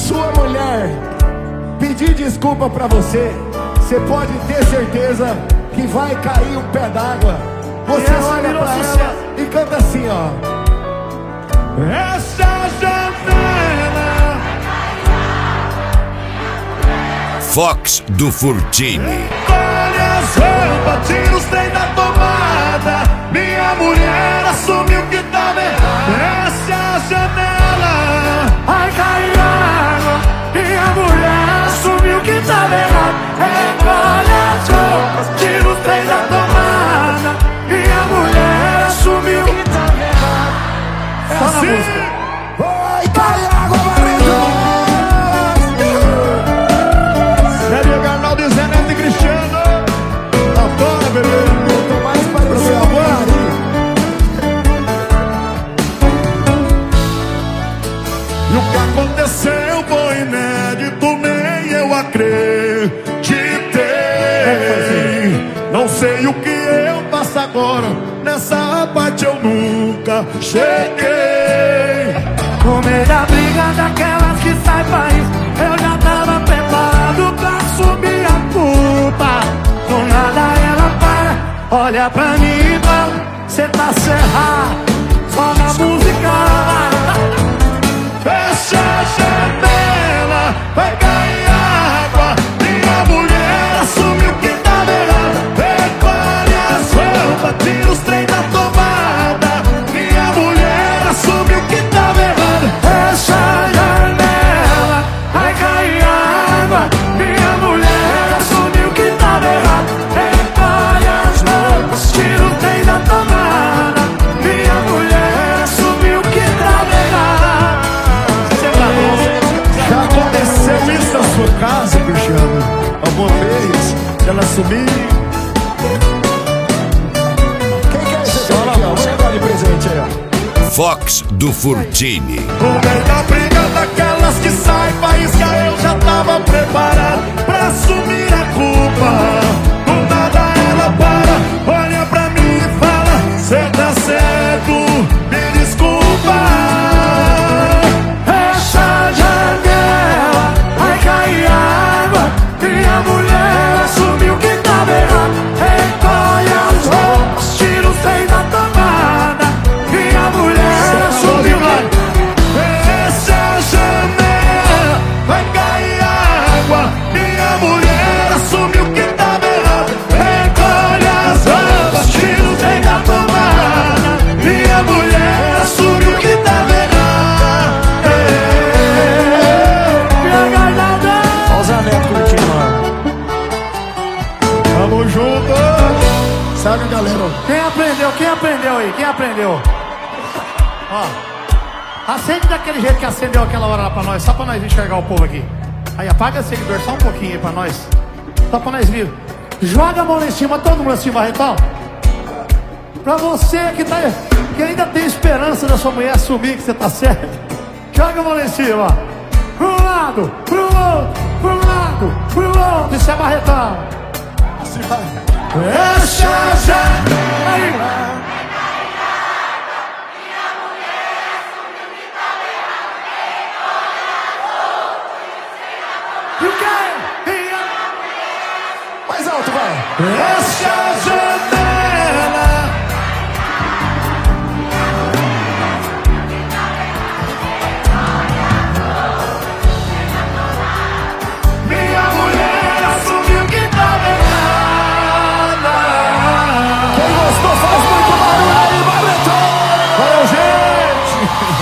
sua mulher pedir desculpa pra você, você pode ter certeza que vai cair um pé d'água. Você olha pra ela e canta assim, ó. Essa janela. Fox do Furtini. Colhe as roupas, tira os trem da tomada. Minha mulher assumiu que tava errado. Essa janela vai cair água. Minha mulher assumiu que tava errado. Recolhe as roupas, tira os trem da tomada. Minha mulher assumiu que tava errado. É assim. Vai cair água, marido. Sério, Arnaldo e Zé Neto e Cristiano. Adora, bebê. Eu tô mais parecendo agora. E o que aconteceu foi inédito, nem eu acreditei. Não sei o que eu faço agora, nessa parte eu nunca cheguei. No meio da briga daquelas que sai país, eu já tava preparado pra assumir a culpa. Do nada ela para, olha pra mim e fala: cê tá cerrado, só na música. Fecha a janela, vai cair água. Minha mulher assumiu que tava errado. Recolhe as roupas, tira os trem da tomada. Minha mulher assumiu que tava errado. Fecha a janela, vai cair água. Minha mulher assumiu que tava errado. Recolhe as roupas, tira o trem da tomada. Minha mulher assumiu que tava errado. Já aconteceu isso na sua casa, Cristiano? Alguma vez ela assumir? Quem quer esse aqui, ó? Vamos levar de presente aí, ó. Fox do Furtini. No meio da briga daquelas que sai faísca, eu já tava preparado pra assumir a culpa. Do nada ela para, olha pra mim e fala: cê tá certo, me desculpa. Fecha a janela, vai cair água. Minha mulher assumiu que tava errado. Recolhe as roupas, tira os trem da tomada. Minha mulher assumiu que... Fecha a janela, vai cair água. Minha mulher assumiu que tava errado. Recolhe as roupas, tira os trem da tomada. Minha mulher assumiu que tava errado. Olha o Zé Neto curtindo, mano. Tamo junto. Sabe, galera? Quem aprendeu? Quem aprendeu aí? Quem aprendeu? Ó, acende daquele jeito que acendeu aquela hora lá pra nós, só pra nós enxergar o povo aqui. Aí apaga o seguidor só um pouquinho aí pra nós, só pra nós ver. Joga a mão lá em cima, todo mundo assim, Barretão. Pra você que ainda tem esperança da sua mulher assumir que você tá certo, joga a mão lá em cima. Pro lado, pro outro, pro lado, pro outro. Isso é Barretão. Assim vai. Fecha a janela. E o quê? Mais alto, vai. Fecha a janela. Minha mulher assumiu que tava errada. Quem gostou faz muito barulho aí, Barretão. Valeu, gente.